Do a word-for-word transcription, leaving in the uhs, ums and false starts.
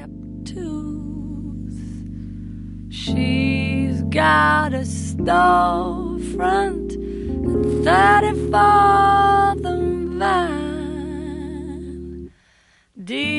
tooth. She's got a storefront at thirty-fourth and Vine. Deep